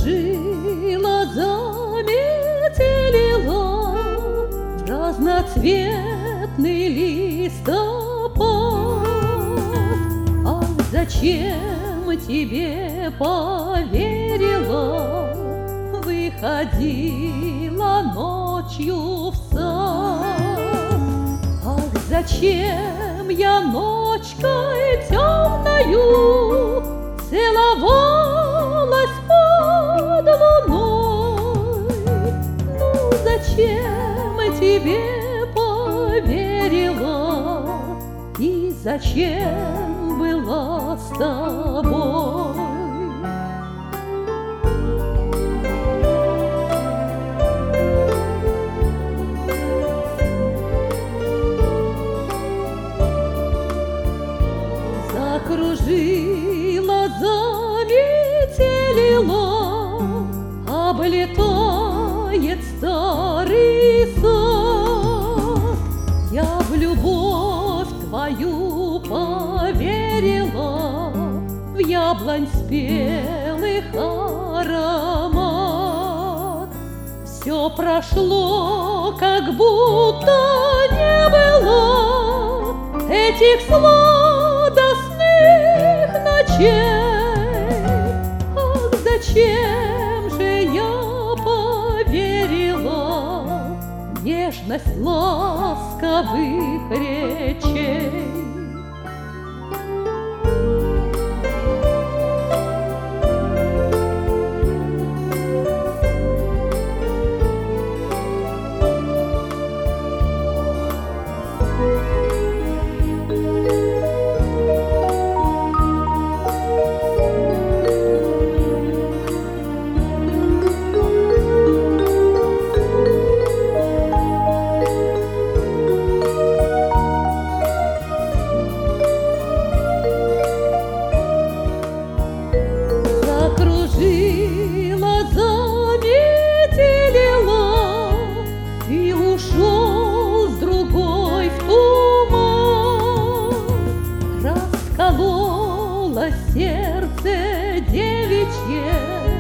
закружила, заметелила разноцветный листопад. Ах, зачем тебе поверила, выходила ночью в сад? Ах, зачем я ночкой темною целовалась под луной? Ну, зачем тебе поверила и зачем была с тобой? Закружила, заметелила, облетает старый сад. Я в любовь твою поверила, в яблонь спелых аромат. Все прошло, как будто не было этих сладостных ночей. Ах, зачем же я поверила в нежность ласковых речей? Закружила, заметелила, и ушел с другой в туман. Расколола сердце девичье,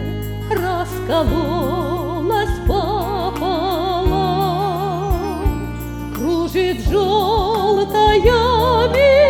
раскололась пополам. Кружит желтая